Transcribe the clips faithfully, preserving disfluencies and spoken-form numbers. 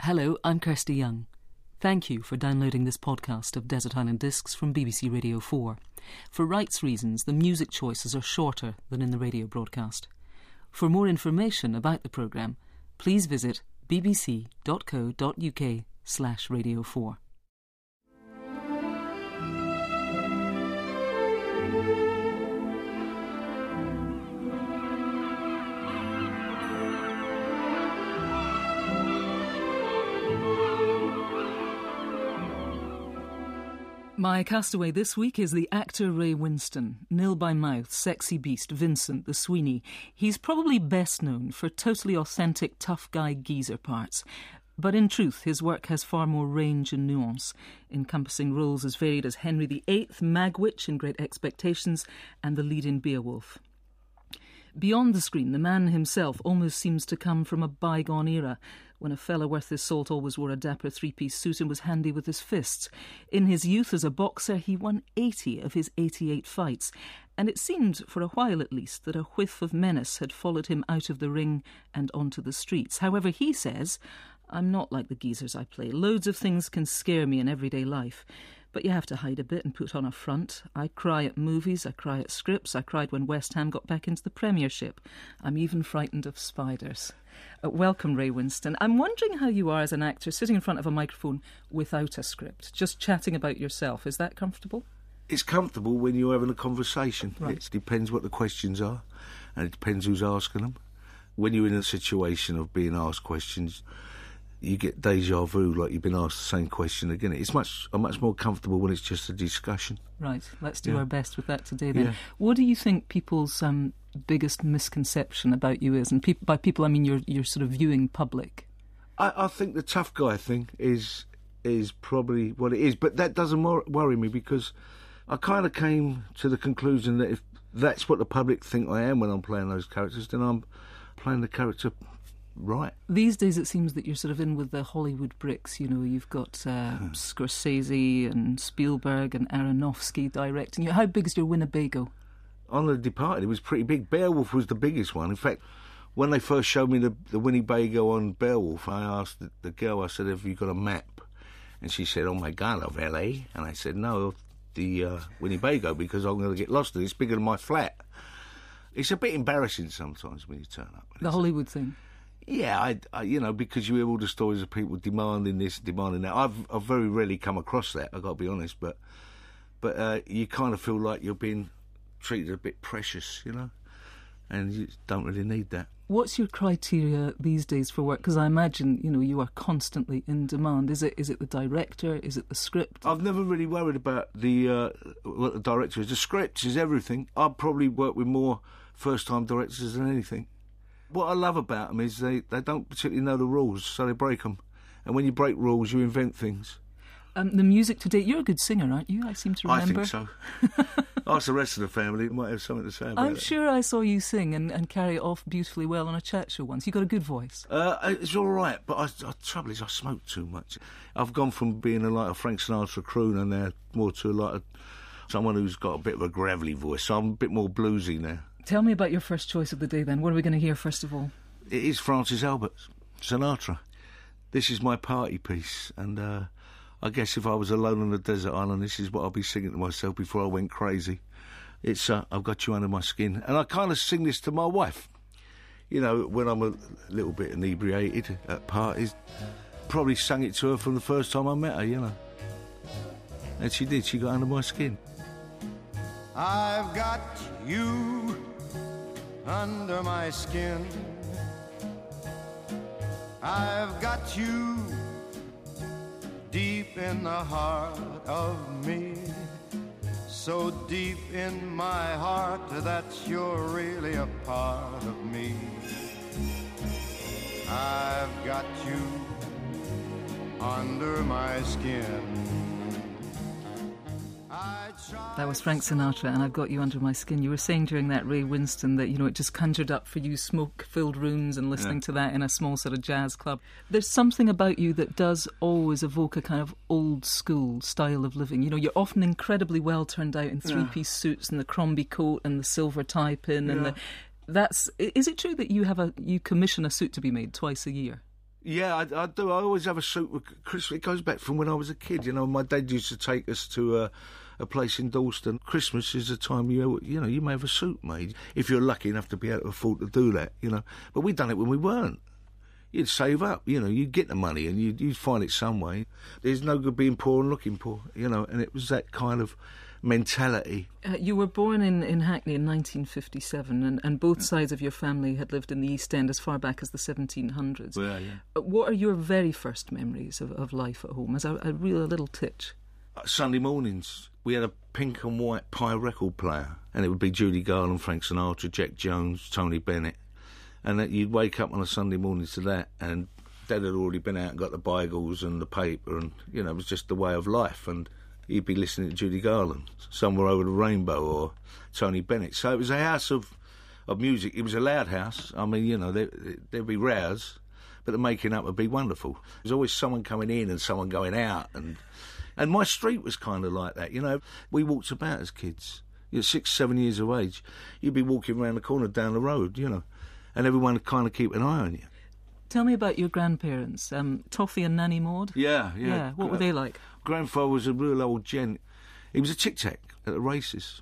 Hello, I'm Kirsty Young. Thank you for downloading this podcast of Desert Island Discs from B B C Radio four. For rights reasons, the music choices are shorter than in the radio broadcast. For more information about the programme, please visit bbc.co.uk slash radio four. My castaway this week is the actor Ray Winstone, nil by mouth, sexy beast Vincent the Sweeney. He's probably best known for totally authentic tough guy geezer parts. But in truth, his work has far more range and nuance, encompassing roles as varied as Henry the Eighth, Magwitch in Great Expectations, and the lead in Beowulf. Beyond the screen, the man himself almost seems to come from a bygone era, when a fella worth his salt always wore a dapper three-piece suit and was handy with his fists. In his youth as a boxer, he won eighty of his eighty-eight fights, and it seemed, for a while at least, that a whiff of menace had followed him out of the ring and onto the streets. However, he says, "I'm not like the geezers I play. Loads of things can scare me in everyday life. But you have to hide a bit and put on a front. I cry at movies, I cry at scripts, I cried when West Ham got back into the Premiership. I'm even frightened of spiders." Uh, welcome, Ray Winstone. I'm wondering how you are as an actor, sitting in front of a microphone without a script, just chatting about yourself. Is that comfortable? It's comfortable when you're having a conversation. Right. It depends what the questions are, and it depends who's asking them. When you're in a situation of being asked questions, you get deja vu, like you've been asked the same question again. It's much I'm much more comfortable when it's just a discussion. Right, let's do Yeah. our best with that today then. Yeah. What do you think people's um, biggest misconception about you is? And pe- by people, I mean your, your sort of viewing public. I, I think the tough guy thing is is probably what it is, but that doesn't wor- worry me because I kind of came to the conclusion that if that's what the public think I am when I'm playing those characters, then I'm playing the character right. These days it seems that you're sort of in with the Hollywood bricks, you know, you've got uh, Hmm. Scorsese and Spielberg and Aronofsky directing you. How big is your Winnebago? On The Departed, it was pretty big. Beowulf was the biggest one. In fact, when they first showed me the, the Winnebago on Beowulf, I asked the, the girl, I said, "Have you got a map?" And she said, "Oh my God, of L A." And I said, "No, of the uh, Winnebago, because I'm going to get lost in it. It's bigger than my flat." It's a bit embarrassing sometimes when you turn up. The Hollywood thing. Yeah, I, I, you know, because you hear all the stories of people demanding this, demanding that. I've, I've very rarely come across that, I've got to be honest, but but uh, you kind of feel like you're being treated a bit precious, you know, and you don't really need that. What's your criteria these days for work? Because I imagine, you know, you are constantly in demand. Is it is it the director? Is it the script? I've never really worried about the uh, what the director is. The script is everything. I've probably worked with more first-time directors than anything. What I love about them is they, they don't particularly know the rules, so they break them. And when you break rules, you invent things. Um, the music today, you're a good singer, aren't you? I seem to remember. I think so. Ask the rest of the family, it might have something to say about I'm it. sure I saw you sing and, and carry it off beautifully well on a chat show once. You got a good voice. Uh, it's all right, but I, the trouble is I smoke too much. I've gone from being a, like a Frank Sinatra crooner now more to like a, someone who's got a bit of a gravelly voice, so I'm a bit more bluesy now. Tell me about your first choice of the day then. What are we going to hear first of all? It is Francis Albert, Sinatra. This is my party piece, and uh, I guess if I was alone on a desert island, this is what I'd be singing to myself before I went crazy. It's uh, I've Got You Under My Skin, and I kind of sing this to my wife. You know, when I'm a little bit inebriated at parties, probably sang it to her from the first time I met her, you know. And she did, she got under my skin. I've got you under my skin. I've got you deep in the heart of me, so deep in my heart that you're really a part of me. I've got you under my skin. That was Frank Sinatra, and I've Got You Under My Skin. You were saying during that, Ray Winstone, that, you know, it just conjured up for you smoke-filled rooms and listening Yeah. to that in a small sort of jazz club. There's something about you that does always evoke a kind of old-school style of living. You know, you're often incredibly well turned out in three-piece suits and the Crombie coat and the silver tie pin and Yeah. the... That's... Is it true that you have a... You commission a suit to be made twice a year? Yeah, I, I do. I always have a suit with Christmas. It goes back from when I was a kid. You know, my dad used to take us to a, a place in Dalston. Christmas is the time you you know you may have a suit made if you're lucky enough to be able to afford to do that. You know, but we'd done it when we weren't. You'd save up. You know, you'd get the money and you'd, you'd find it some way. There's no good being poor and looking poor. You know, and it was that kind of mentality. Uh, you were born in, in Hackney in nineteen fifty-seven, and, and both sides of your family had lived in the East End as far back as the seventeen hundreds. Well, yeah. Uh, what are your very first memories of, of life at home as a, a real little titch? Uh, Sunday mornings, we had a pink and white pie record player, and it would be Judy Garland, Frank Sinatra, Jack Jones, Tony Bennett, and that you'd wake up on a Sunday morning to that, and Dad had already been out and got the Beagles and the paper, and, you know, it was just the way of life, and you'd be listening to Judy Garland, Somewhere Over the Rainbow, or Tony Bennett. So it was a house of, of music. It was a loud house. I mean, you know, there, there'd be rows, but the making up would be wonderful. There was always someone coming in and someone going out. And and my street was kind of like that, you know. We walked about as kids. You're six, seven years of age. You'd be walking around the corner down the road, you know, and everyone would kind of keep an eye on you. Tell me about your grandparents, um, Toffee and Nanny Maud. Yeah, yeah. Yeah, what were they like? Grandfather was a real old gent. He was a tic-tac at the races.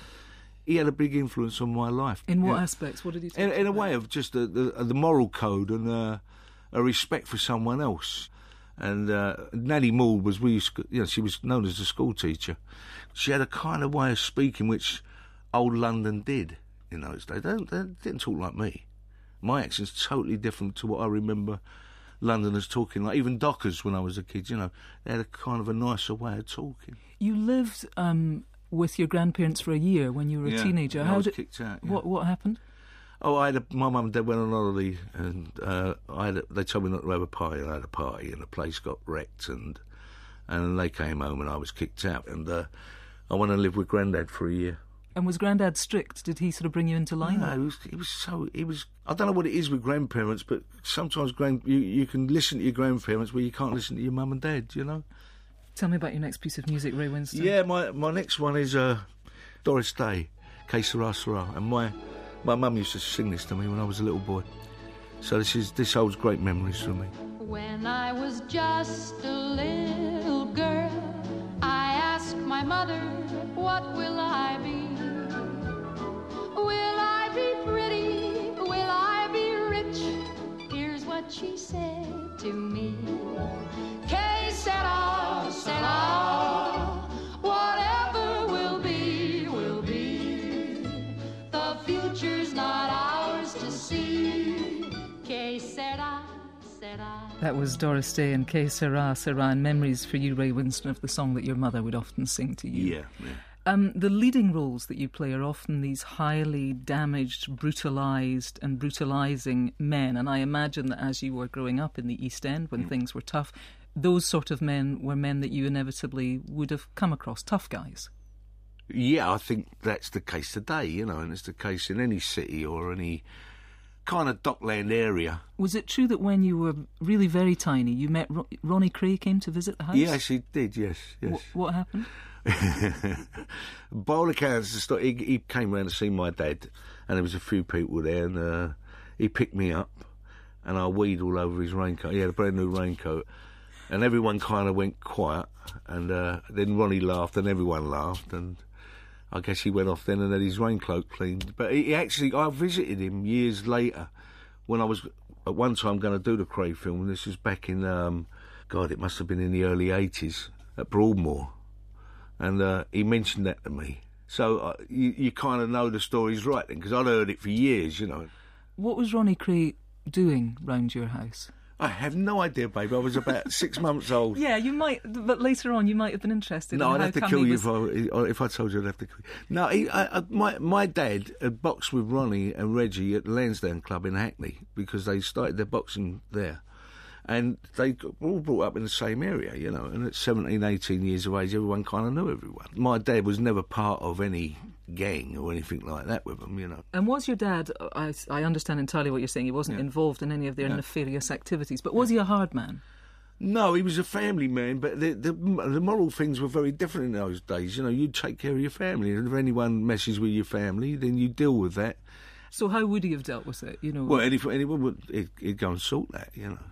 He had a big influence on my life. In what yeah. aspects? What did he talk In, in a about? way of just the, the, the moral code and uh, a respect for someone else. And uh, Nanny Maud was, we used to, you know, she was known as a school teacher. She had a kind of way of speaking which old London did in those days. They, they didn't talk like me. My accent's totally different to what I remember Londoners talking like. Even Dockers, when I was a kid, you know, they had a kind of a nicer way of talking. You lived um, with your grandparents for a year when you were a yeah, teenager. I How was did, kicked out. Yeah. What what happened? Oh, I had a, my mum and dad went on holiday, and uh, I had a, they told me not to have a party, and I had a party, and the place got wrecked, and and they came home, and I was kicked out, and uh, I went and lived with Grandad for a year. And was Grandad strict? Did he sort of bring you into line? No, he was, he was so... He was, I don't know what it is with grandparents, but sometimes grand, you, you can listen to your grandparents where you can't listen to your mum and dad, you know? Tell me about your next piece of music, Ray Winstone. Yeah, my, my next one is uh, Doris Day, Que Sera Sera. And my, my mum used to sing this to me when I was a little boy. So this is this holds great memories for me. When I was just a little girl, I asked my mother, what will I be? Will I be pretty? Will I be rich? Here's what she said to me. Que sera, sera. Whatever will be, will be. The future's not ours to see. Que sera, sera. That was Doris Day and Que Sera, Sera, and memories for you, Ray Winstone, of the song that your mother would often sing to you. Yeah, yeah. Um, the leading roles that you play are often these highly damaged, brutalised and brutalising men, and I imagine that as you were growing up in the East End when mm. things were tough, those sort of men were men that you inevitably would have come across, tough guys. Yeah, I think that's the case today, you know, and it's the case in any city or any kind of dockland area. Was it true that when you were really very tiny, you met Ro- Ronnie Kray came to visit the house? Yes, he did, yes, yes. W- what happened? By all accounts, he, he came round to see my dad, and there was a few people there, and uh, he picked me up, and I weed all over his raincoat. He had a brand new raincoat, and everyone kind of went quiet, and uh, then Ronnie laughed, and everyone laughed, and I guess he went off then and had his raincoat cleaned. But he, he actually, I visited him years later when I was at one time going to do the Kray film, and this was back in, um, God, it must have been in the early eighties at Broadmoor. And uh, he mentioned that to me. So uh, you, you kind of know the story's right then, because I'd heard it for years, you know. What was Ronnie Kray doing round your house? I have no idea, babe. I was about six months old. Yeah, you might, but later on you might have been interested. No, in I'd how have to kill you was... if I, if I told you I'd have to kill you. No, he, I, I, my, my dad had boxed with Ronnie and Reggie at the Lansdowne Club in Hackney because they started their boxing there. And they were all brought up in the same area, you know, and at seventeen, eighteen years of age, everyone kind of knew everyone. My dad was never part of any gang or anything like that with them, you know. And was your dad, I, I understand entirely what you're saying, he wasn't yeah. involved in any of their yeah. nefarious activities, but was yeah. he a hard man? No, he was a family man, but the, the the moral things were very different in those days. You know, you'd take care of your family, and if anyone messes with your family, then you deal with that. So how would he have dealt with it, you know? Well, anyone, anyone would, he'd, he'd go and sort that, you know.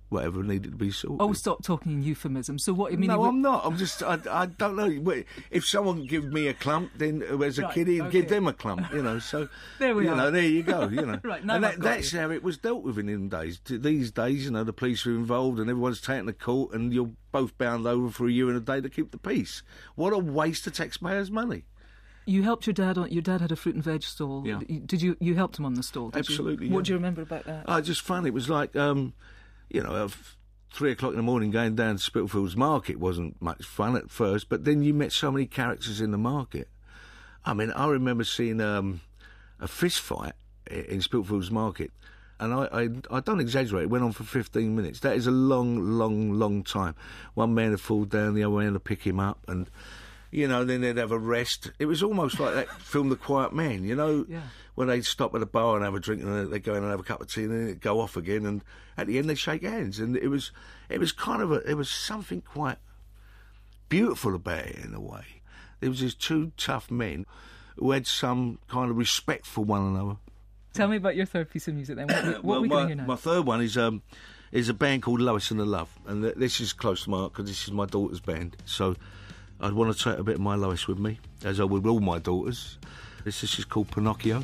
whatever needed to be sorted. Oh, stop talking in euphemisms. So what, I mean... No, he I'm not. I'm just... I, I don't know. If someone gives me a clump, then as a Right, kiddie, okay. give them a clump, you know, so... There we you are. know, there you go, you know. Right, now and I've that, got that's you. how it was dealt with in them days. T- These days, you know, the police are involved and everyone's taken to court and you're both bound over for a year and a day to keep the peace. What a waste of taxpayers' money. You helped your dad on... Your dad had a fruit and veg stall. Yeah. Did you... You helped him on the stall, did Absolutely, you? What yeah. do you remember about that? Oh, just fun. It was like, um, you know, uh, three o'clock in the morning going down to Spitalfields Market wasn't much fun at first, but then you met so many characters in the market. I mean, I remember seeing um, a fist fight i- in Spitalfields Market, and I, I, I don't exaggerate, it went on for fifteen minutes. That is a long, long, long time. One man would fall down, the other man would pick him up, and... You know, then they'd have a rest. It was almost like that film The Quiet Man, you know, Yeah. when they'd stop at a bar and have a drink and then they'd go in and have a cup of tea and then they'd go off again and at the end they'd shake hands. And it was it was kind of a, there was something quite beautiful about it in a way. There was these two tough men who had some kind of respect for one another. Tell me about your third piece of music then. What, what well, are we my, going to hear now? my third one is um is a band called Lois and the Love, and th- this is close to my heart because this is my daughter's band. So I'd want to take a bit of my Lois with me, as I would with all my daughters. This, this is called Pinocchio.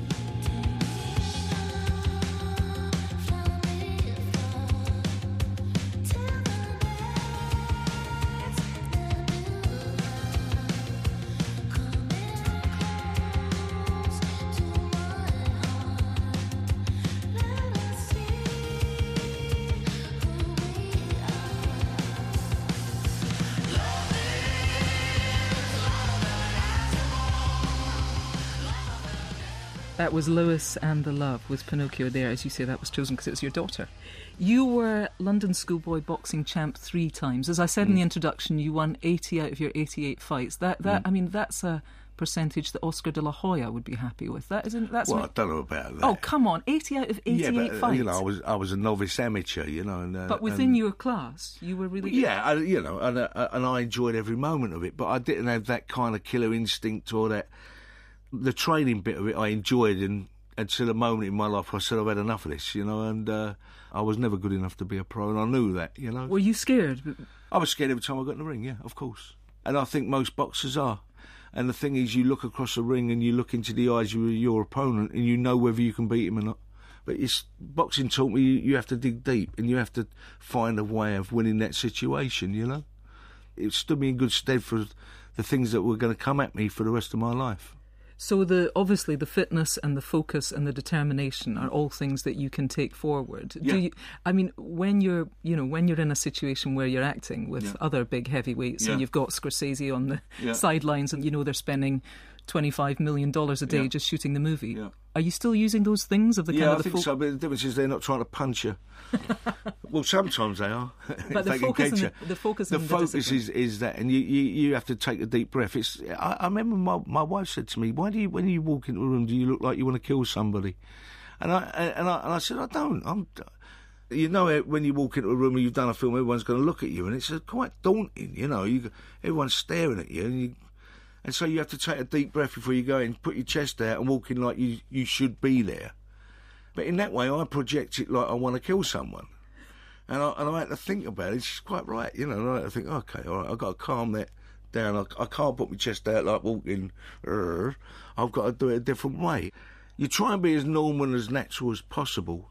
That was Lois and the Love with Pinocchio there. As you say, that was chosen because it was your daughter. You were London schoolboy boxing champ three times. As I said Mm. in the introduction, you won eighty out of your eighty-eight fights. That, that Mm. I mean, that's a percentage that Oscar de la Hoya would be happy with. That isn't... That's Well, re- I don't know about that. Oh, come on, eighty out of eighty-eight yeah, but, uh, fights. you know, I was I was a novice amateur, you know. And, uh, But within and, your class, you were really good. Yeah, I, you know, and, uh, and I enjoyed every moment of it, but I didn't have that kind of killer instinct or that... The training bit of it I enjoyed and until a moment in my life I said I've had enough of this, you know, and uh, I was never good enough to be a pro, and I knew that, you know. Were you scared? I was scared every time I got in the ring, yeah, of course. And I think most boxers are. And the thing is, you look across the ring and you look into the eyes of your opponent and you know whether you can beat him or not. But it's, boxing taught me you, you have to dig deep and you have to find a way of winning that situation, you know. It stood me in good stead for the things that were going to come at me for the rest of my life. So the obviously the fitness and the focus and the determination are all things that you can take forward. Yeah. Do you, I mean, when you're you know when you're in a situation where you're acting with Yeah. other big heavyweights Yeah. and you've got Scorsese on the Yeah. sidelines and you know they're spending twenty-five million dollars a day Yeah. just shooting the movie. Yeah. Are you still using those things of the Yeah, kind I of the think fo- so, but the difference is they're not trying to punch you. Well, sometimes they are. But if the they can focus catch and you. the- the focus The and the focus discipline. is, is that, and you, you, you have to take a deep breath. It's. I, I remember my my wife said to me, "Why do you, when you walk into a room, do you look like you want to kill somebody?" And I and I and I said, "I don't. I'm." You know, when you walk into a room and you've done a film, everyone's going to look at you, and it's uh, quite daunting. You know, you everyone's staring at you, and you. And so you have to take a deep breath before you go in, put your chest out and walk in like you, you should be there. But in that way, I project it like I want to kill someone. And I, and I had to think about it. She's quite right, you know. And I had to think, OK, all right, I've got to calm that down. I, I can't put my chest out like walking. Uh, I've got to do it a different way. You try and be as normal and as natural as possible.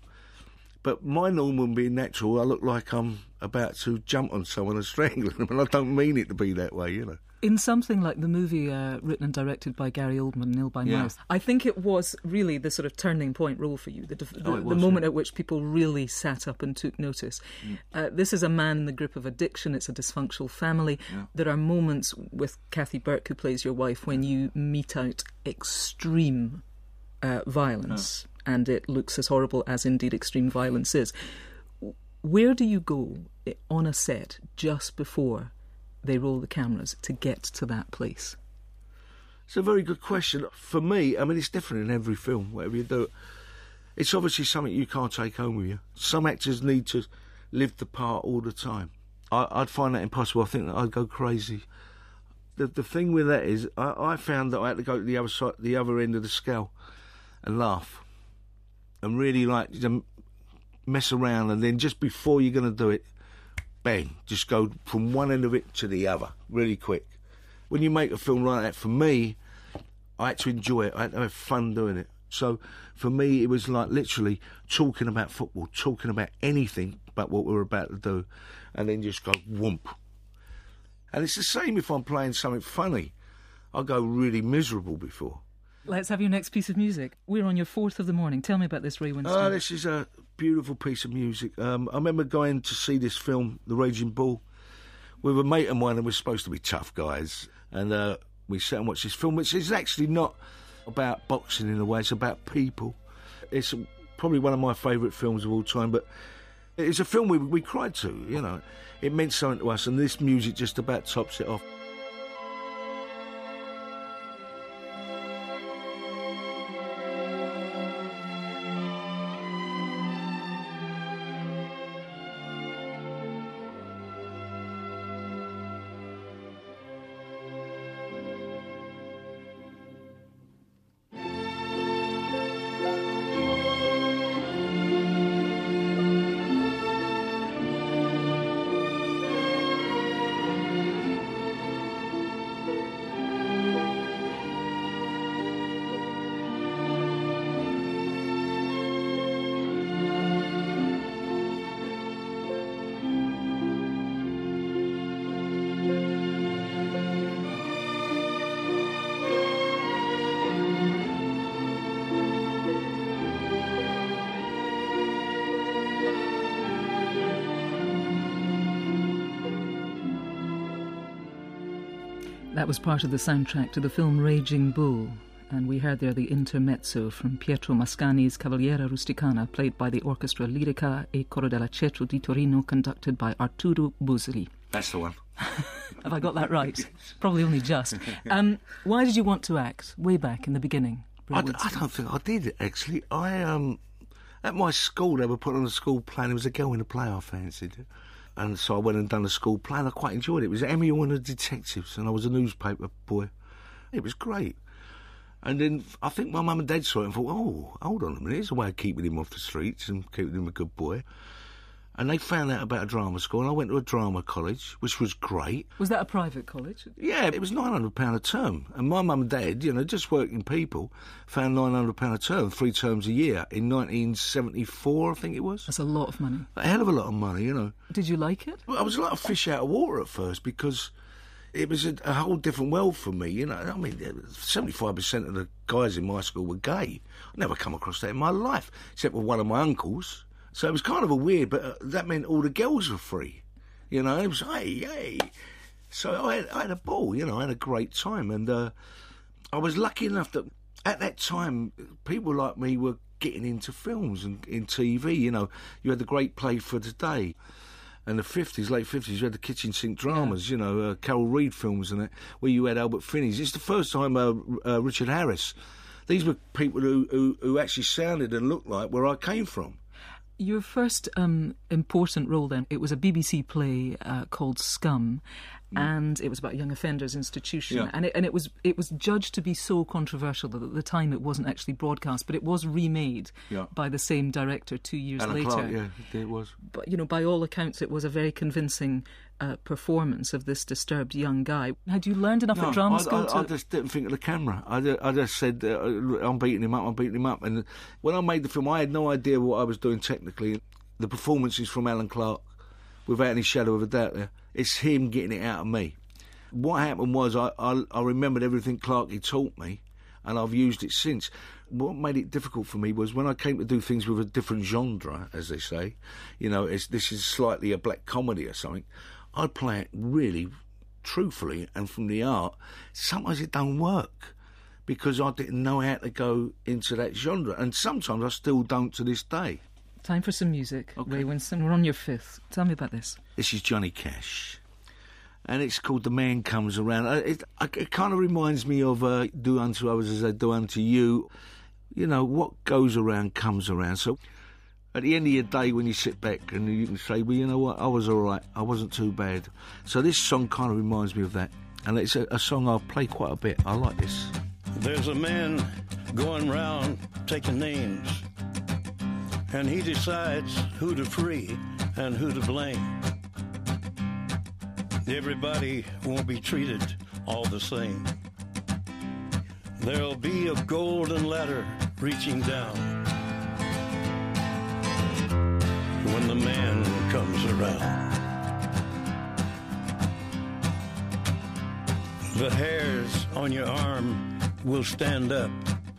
But my normal being natural, I look like I'm about to jump on someone and strangle them. And I don't mean it to be that way, you know. In something like the movie uh, written and directed by Gary Oldman, Nil by Yeah. Mouth, I think it was really the sort of turning point role for you, the, def- the, Oh, it the was, moment yeah. at which people really sat up and took notice. Uh, this is a man in the grip of addiction. It's a dysfunctional family. Yeah. There are moments with Kathy Burke, who plays your wife, when you mete out extreme uh, violence, and it looks as horrible as indeed extreme violence is. Where do you go on a set just before they roll the cameras to get to that place? It's a very good question. For me, I mean, it's different in every film, whatever you do. It's obviously something you can't take home with you. Some actors need to live the part all the time. I, I'd find that impossible. I think that I'd go crazy. The the thing with that is, I, I found that I had to go to the other side, the other end of the scale, and laugh, and really like to mess around, and then just before you're going to do it, bang, just go from one end of it to the other, really quick. When you make a film like that, for me, I had to enjoy it. I had to have fun doing it. So for me, it was like literally talking about football, talking about anything but what we were about to do, and then just go whoomp. And it's the same if I'm playing something funny. I go really miserable before. Let's have your next piece of music. We're on your fourth of the morning. Tell me about this, Ray Winstone. Oh, this is a beautiful piece of music. Um, I remember going to see this film, The Raging Bull, with a mate of mine, and we're supposed to be tough guys. And uh, we sat and watched this film, which is actually not about boxing in a way, it's about people. It's probably one of my favourite films of all time, but it's a film we, we cried to, you know. It meant something to us, and this music just about tops it off. That was part of the soundtrack to the film Raging Bull, and we heard there the intermezzo from Pietro Mascagni's Cavaliera Rusticana, played by the Orchestra Lirica e Coro della Cetra di Torino, conducted by Arturo Busoli. That's the one. Have I got that right? Probably only just. Um, why did you want to act way back in the beginning? I, I don't think I did, actually. I um, At my school, they were putting on a school play, and there was a girl in the play I fancied. And so I went and done a school play, and I quite enjoyed it. It was Emmy and the Detectives, and I was a newspaper boy. It was great. And then I think my mum and dad saw it and thought, oh, hold on a minute, there's a way of keeping him off the streets and keeping him a good boy. And they found out about a drama school, and I went to a drama college, which was great. Was that a private college? Yeah, it was nine hundred pounds a term. And my mum and dad, you know, just working people, found nine hundred pounds a term, three terms a year, in nineteen seventy-four, I think it was. That's a lot of money. A hell of a lot of money, you know. Did you like it? Well, I was like a fish out of water at first, because it was a, a whole different world for me, you know. I mean, seventy-five percent of the guys in my school were gay. I'd never come across that in my life, except with one of my uncles. So it was kind of a weird, but uh, that meant all the girls were free, you know. It was, hey, hey. So I had, I had a ball, you know, I had a great time. And uh, I was lucky enough that at that time, people like me were getting into films and in T V, you know. You had the great Play for Today. And the fifties, late fifties, you had the kitchen sink dramas, yeah. you know, uh, Carol Reed films and that, where you had Albert Finney's. It's the first time uh, uh, Richard Harris. These were people who, who, who actually sounded and looked like where I came from. Your first um, important role then, it was a B B C play uh, called Scum, mm. and it was about a young offenders institution, yeah. and, it, and it was it was judged to be so controversial that at the time it wasn't actually broadcast, but it was remade yeah. by the same director two years Alan later. Clark, yeah, it was. But, you know, by all accounts, it was a very convincing uh, performance of this disturbed young guy. Had you learned enough no, at drama I, school I, to... I just didn't think of the camera. I just, I just said, uh, I'm beating him up, I'm beating him up. And when I made the film, I had no idea what I was doing technically. The performances from Alan Clark, without any shadow of a doubt there, it's him getting it out of me. What happened was I, I, I remembered everything Clarky taught me, and I've used it since. What made it difficult for me was when I came to do things with a different genre, as they say, you know, it's, this is slightly a black comedy or something, I'd play it really truthfully and from the art. Sometimes it don't work because I didn't know how to go into that genre, and sometimes I still don't to this day. Time for some music, okay. Ray Winstone. We're on your fifth. Tell me about this. This is Johnny Cash, and it's called The Man Comes Around. It, it, it kind of reminds me of uh, Do Unto Others As I Do Unto You. You know, what goes around comes around. So at the end of your day, when you sit back and you can say, well, you know what, I was all right, I wasn't too bad. So this song kind of reminds me of that, and it's a, a song I'll play quite a bit. I like this. There's a man going round taking names, and he decides who to free and who to blame. Everybody won't be treated all the same. There'll be a golden ladder reaching down when the man comes around. The hairs on your arm will stand up.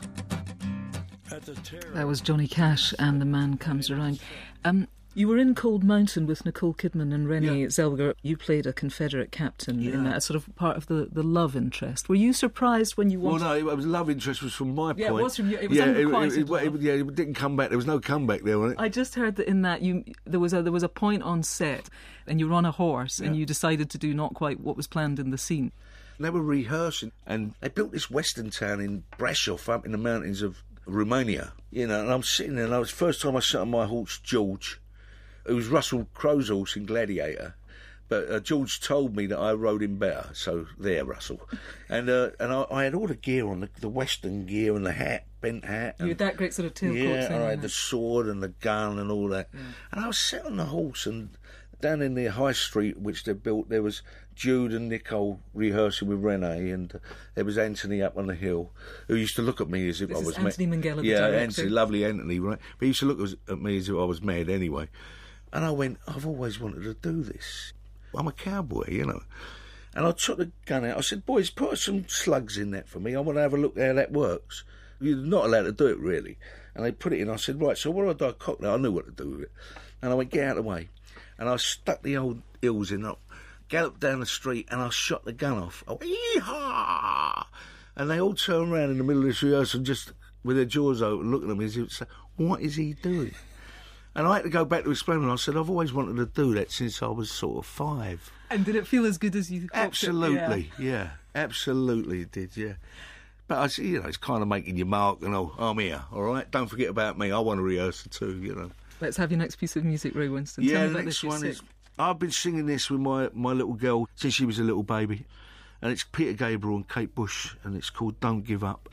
That was Johnny Cash and The Man Comes Around. Um, you were in Cold Mountain with Nicole Kidman and Renée Yeah. Zellweger. You played a Confederate captain Yeah. in that, a sort of part of the, the love interest. Were you surprised when you Well, wanted... no, it was love interest was from my Yeah, it point. was from you. It was yeah, unrequited it, it, it, love. yeah, it didn't come back. There was no comeback there, wasn't it? I just heard that in that you there was a there was a point on set and you were on a horse and Yeah. you decided to do not quite what was planned in the scene. They were rehearsing, and they built this western town in Brasov, up in the mountains of Romania. You know, and I'm sitting there, and it was the first time I sat on my horse, George. It was Russell Crowe's horse in Gladiator, but uh, George told me that I rode him better. So there, Russell, and uh, and I, I had all the gear on, the, the western gear and the hat, bent hat. You And, had that great sort of tailcoat yeah, thing. I on had the it. sword and the gun and all that. Yeah. And I was sat on the horse, and down in the high street which they built, there was Jude and Nicole rehearsing with Renée, and uh, there was Anthony up on the hill, who used to look at me as if This I is was Anthony mad. Minghella, the yeah, director. Anthony, lovely Anthony, right? But he used to look as- at me as if I was mad anyway. And I went, I've always wanted to do this. I'm a cowboy, you know. And I took the gun out. I said, boys, put some slugs in that for me. I want to have a look how that works. You're not allowed to do it, really. And they put it in. I said, right, so what do I do? I cocked it. I knew what to do with it. And I went, get out of the way. And I stuck the old hills in, I galloped down the street, and I shot the gun off. I went, yee-haw! And they all turned around in the middle of this rehearsal, just with their jaws open, looking at me as if, what is he doing? And I had to go back to explain to them. I said, I've always wanted to do that since I was sort of five. And did it feel as good as you hoped it? Absolutely, yeah. yeah. Absolutely it did, yeah. But, I, see, you know, it's kind of making your mark and, oh, I'm here, all right? Don't forget about me. I want to rehearse it too, you know. Let's have your next piece of music, Ray Winston. Tell Yeah, me the about next this. You're one sick. is... I've been singing this with my, my little girl since she was a little baby. And it's Peter Gabriel and Kate Bush, and it's called Don't Give Up.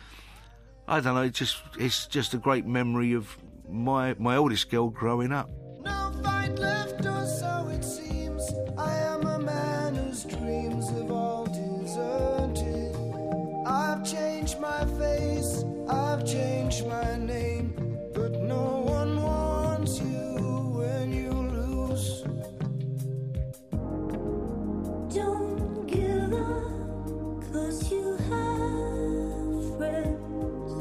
I don't know, it's just, it's just a great memory of my, my oldest girl growing up. No fight left, or so it seems. I am a man whose dreams have all deserted. I've changed my face, I've changed my name, but no one wants you when you lose. Don't give up, 'cause you have friends.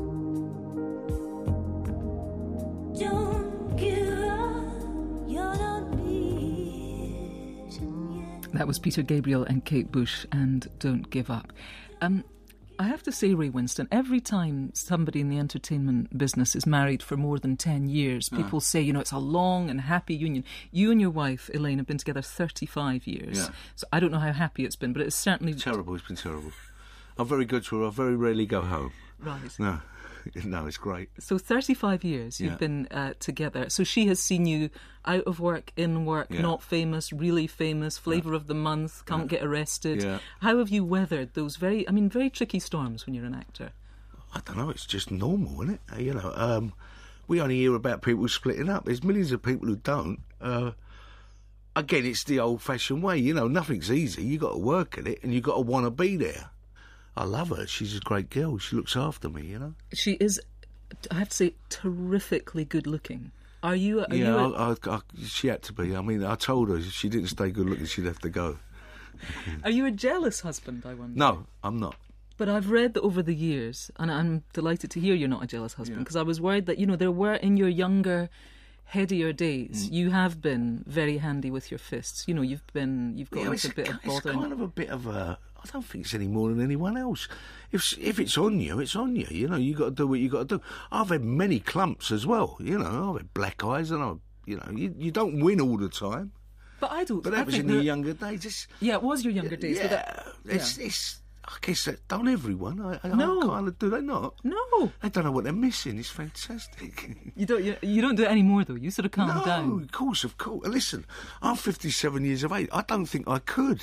Don't give up, you're not beaten yet. That was Peter Gabriel and Kate Bush and Don't Give Up. Um, I have to say, Ray Winston, every time somebody in the entertainment business is married for more than ten years, people say, you know, it's a long and happy union. You and your wife, Elaine, have been together thirty-five years. Yeah. So I don't know how happy it's been, but it's certainly... Terrible, it's been terrible. I'm very good to her. I very rarely go home. Right. No, no, it's great. So thirty-five years you've Yeah. been uh, together. So she has seen you out of work, in work, Yeah. not famous, really famous, flavour of the month, can't get arrested. Yeah. How have you weathered those very, I mean, very tricky storms when you're an actor? I don't know, it's just normal, isn't it? Uh, You know, um, we only hear about people splitting up. There's millions of people who don't. Uh, again, it's the old-fashioned way. You know, nothing's easy. You got to work at it, and you got to want to be there. I love her. She's a great girl. She looks after me, you know. She is, I have to say, terrifically good looking. Are you? Are yeah, you a, I, I, I, she had to be. I mean, I told her if she didn't stay good looking, she'd have to go. are you a jealous husband, I wonder? No, I'm not. But I've read that over the years, and I'm delighted to hear you're not a jealous husband, because I was worried that, you know, there were, in your younger, headier days, Mm. you have been very handy with your fists. You know, you've been, you've got Yeah, like it's, a bit of it's bother. kind of a bit of a... I don't think it's any more than anyone else. If if it's on you, it's on you. You know, you got to do what you got to do. I've had many clumps as well. You know, I've had black eyes, and I, you know, you, you don't win all the time. But I don't. But that I was think in your there- younger days. It's, Yeah, it was your younger days. yeah, But that, it's, it's. I guess that don't everyone. I, I No. kind of do they not? no, They don't know what they're missing. It's fantastic. you don't. You, you don't do it anymore, though. You sort of calm no, down. of course, of course. Listen, I'm fifty-seven years of age. I don't think I could.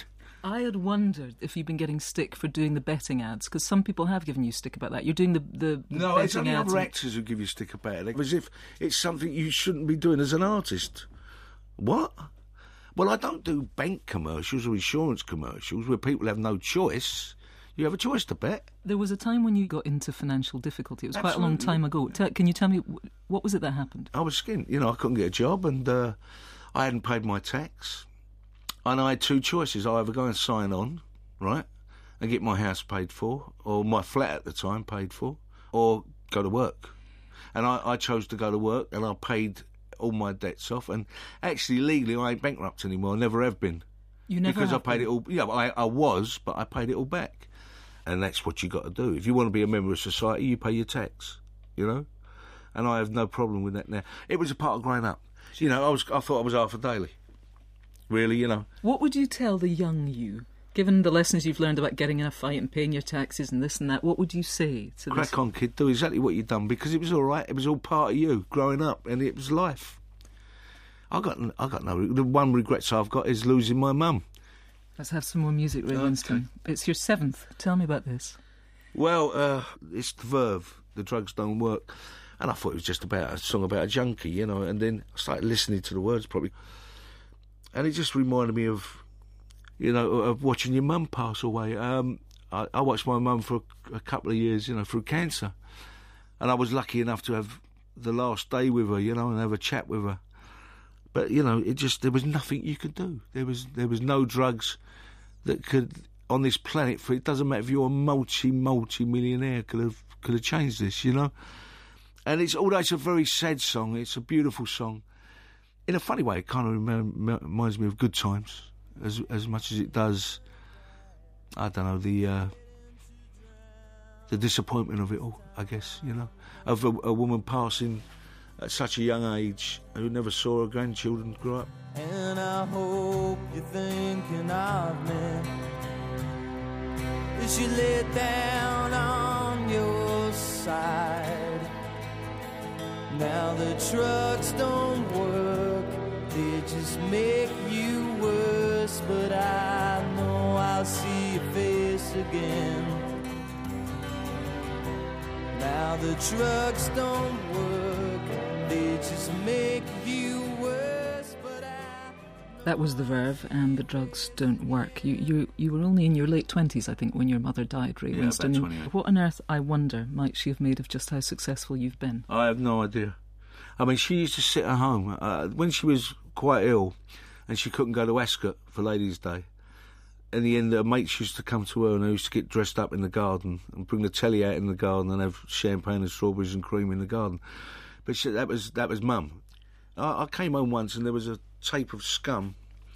I had wondered if you'd been getting stick for doing the betting ads, because some people have given you stick about that. You're doing the, the No, betting it's only ads. other and- actors who give you stick about it, as if it's something you shouldn't be doing as an artist. What? Well, I don't do bank commercials or insurance commercials where people have no choice. You have a choice to bet. There was a time when you got into financial difficulty. It was quite a long Absolutely. time ago. Te- can you tell me, wh- what was it that happened? I was skint. You know, I couldn't get a job and uh, I hadn't paid my tax. And I had two choices. I either go and sign on, right, and get my house paid for, or my flat at the time paid for, or go to work. And I, I chose to go to work, and I paid all my debts off. And actually, legally, I ain't bankrupt anymore. I never have been. You never Because I have paid been. it all. Yeah, I, I was, but I paid it all back. And that's what you got to do. If you want to be a member of society, you pay your tax, you know? And I have no problem with that now. It was a part of growing up. You know, I was. I thought I was half a daily. Really, you know. What would you tell the young you, given the lessons you've learned about getting in a fight and paying your taxes and this and that? What would you say to Crack this? on, kid. Do exactly what you've done because it was all right. It was all part of you growing up, and it was life. I got. I got no. The one regrets I've got is losing my mum. Let's have some more music, Ray Okay. Winston. It's your seventh. Tell me about this. Well, uh, it's the Verve. The drugs don't work, and I thought it was just about a song about a junkie, you know. And then I started listening to the words probably, and it just reminded me of, you know, of watching your mum pass away. Um, I, I watched my mum for a, a couple of years, you know, through cancer, and I was lucky enough to have the last day with her, you know, and have a chat with her. But you know, it just there was nothing you could do. There was there was no drugs that could on this planet. For it doesn't matter if you're a multi multi millionaire could have could have changed this, you know. And it's although it's a very sad song, it's a beautiful song. In a funny way, it kind of remem- reminds me of good times as as much as it does. I don't know the uh, the disappointment of it all. I guess you know of a, a woman passing at such a young age who never saw her grandchildren grow up. And I hope you're thinking of me as you lay down on your side. Now the drugs don't work, they just make you worse. But I know I'll see your face again. Now the drugs don't work, they just make you worse. But I That was the Verve, and the drugs don't work. You you you were only in your late twenties, I think, when your mother died, Ray Yeah, Winston. about twenty-eight. What on earth, I wonder, might she have made of just how successful you've been? I have no idea. I mean, she used to sit at home uh, when she was quite ill, and she couldn't go to Ascot for Ladies' Day. In the end, her mates used to come to her, and they used to get dressed up in the garden and bring the telly out in the garden and have champagne and strawberries and cream in the garden. But she, that was that was Mum. I, I came home once, and there was a tape of Scum.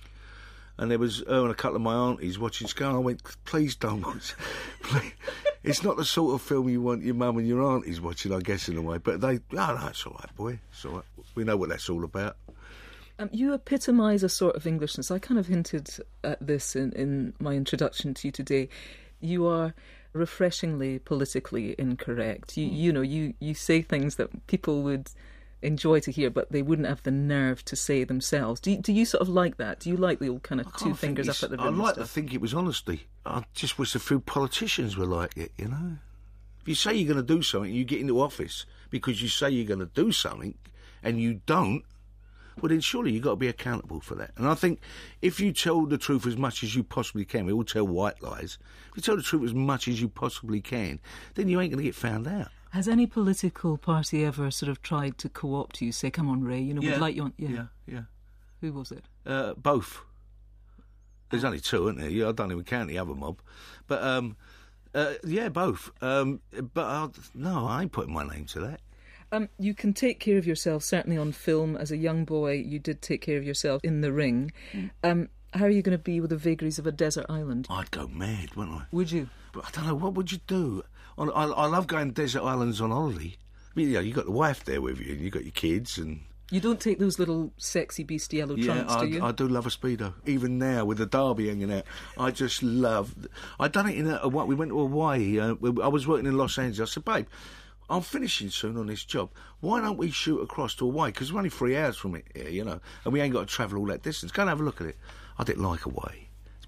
And there was her and a couple of my aunties watching Scum. I went, please don't watch. Please. It's not the sort of film you want your mum and your aunties watching, I guess, in a way. But they, oh, no, it's all right, boy. It's all right. We know what that's all about. Um, you epitomise a sort of Englishness. I kind of hinted at this in, in my introduction to you today. You are refreshingly politically incorrect. You, you know, you, you say things that people would enjoy to hear, but they wouldn't have the nerve to say themselves. Do you, do you sort of like that? Do you like the old kind of I two can't fingers think up at the it's- rim I'd and like to stuff? think it was honesty. I just wish a few politicians were like it, you know? If you say you're going to do something, you get into office because you say you're going to do something and you don't, well, then surely you've got to be accountable for that. And I think if you tell the truth as much as you possibly can, we all tell white lies, if you tell the truth as much as you possibly can, then you ain't going to get found out. Has any political party ever sort of tried to co-opt you, say, come on, Ray, you know, Yeah. we'd like you on... Yeah. Yeah, yeah. Who was it? Uh, both. There's only two, isn't there? Yeah, I don't even count the other mob. But, um, uh, yeah, both. Um, but, I'll, no, I ain't putting my name to that. Um, you can take care of yourself, certainly on film. As a young boy, you did take care of yourself in the ring. Um, how are you going to be with the vagaries of a desert island? I'd go mad, wouldn't I? Would you? But I don't know, what would you do? On, I, I love going to desert islands on holiday. I mean, you know, you got the wife there with you, and you got your kids, and You don't take those little sexy beast yellow yeah, trunks, I, do you? I do love a speedo. Even now with the derby hanging out, I just love. I done it in a, what we went to Hawaii. Uh, I was working in Los Angeles. I said, babe, I'm finishing soon on this job. Why don't we shoot across to Hawaii? Because we're only three hours from it here, you know, and we ain't got to travel all that distance. Go and have a look at it. I didn't like Hawaii. It's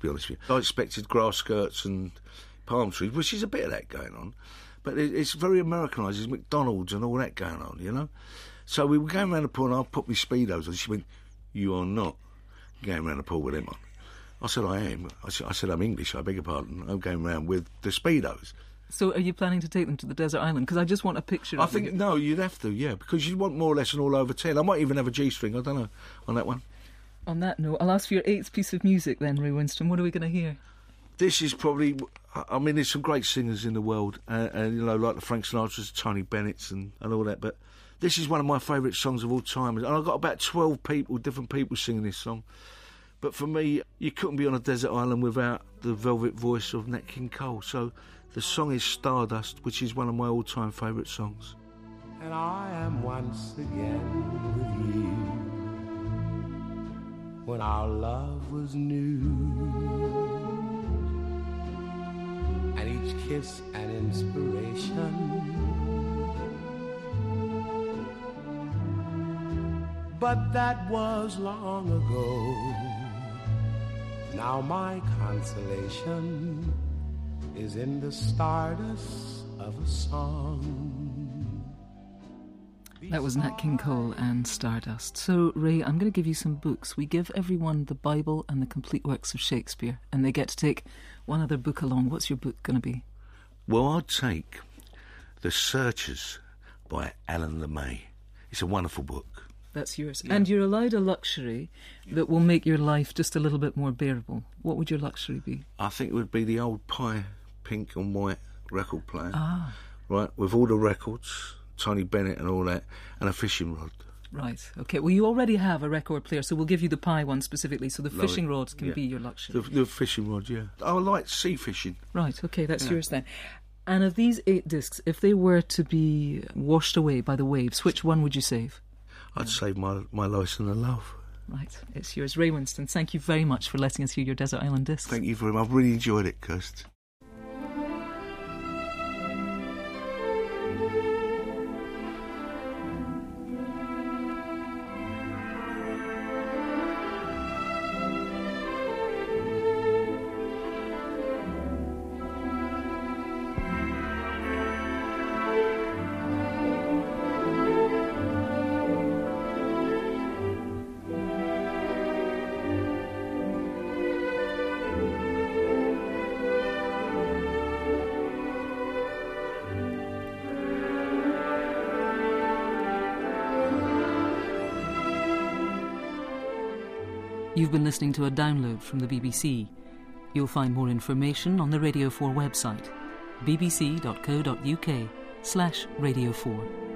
be honest with you. I expected grass skirts and palm trees, which is a bit of that going on. But it, it's very Americanised. There's McDonald's and all that going on, you know? So we were going around the pool and I put my Speedos on. She went, "You are not going around the pool with them on." I said, "I am." I said, I said "I'm English, I beg your pardon. I'm going around with the Speedos." So are you planning to take them to the desert island? Because I just want a picture I of think, you. no, you'd have to, yeah, because you'd want more or less an all over ten. I might even have a G-string, I don't know, on that one. On that note, I'll ask for your eighth piece of music then, Ray Winston. What are we going to hear? This is probably, I mean, there's some great singers in the world, uh, and, you know, like the Frank Sinatras, Tony Bennett's and, and all that, but this is one of my favourite songs of all time. And I've got about twelve people, different people singing this song. But for me, you couldn't be on a desert island without the velvet voice of Nat King Cole. So the song is Stardust, which is one of my all-time favourite songs. And I am once again with you when our love was new, and each kiss an inspiration. But that was long ago. Now my consolation is in the stardust of a song. That was Nat King Cole and Stardust. So, Ray, I'm going to give you some books. We give everyone the Bible and the complete works of Shakespeare, and they get to take one other book along. What's your book going to be? Well, I'd take The Searchers by Alan LeMay. It's a wonderful book. That's yours. Yeah. And you're allowed a luxury that will make your life just a little bit more bearable. What would your luxury be? I think it would be the old pie pink and white record player. Ah. Right, with all the records, Tony Bennett and all that, and a fishing rod. Right, OK. Well, you already have a record player, so we'll give you the pie one specifically, so the Lovely. fishing rods can Yeah. be your luxury. The, the fishing rod, yeah. I like sea fishing. Right, OK, that's Yeah. yours then. And of these eight discs, if they were to be washed away by the waves, which one would you save? I'd save my, my License to Love. Right, it's yours. Ray Winston, thank you very much for letting us hear your Desert Island discs. Thank you very much. I've really enjoyed it, Kirst. You've been listening to a download from the B B C. You'll find more information on the Radio four website, bbc.co.uk slash Radio four.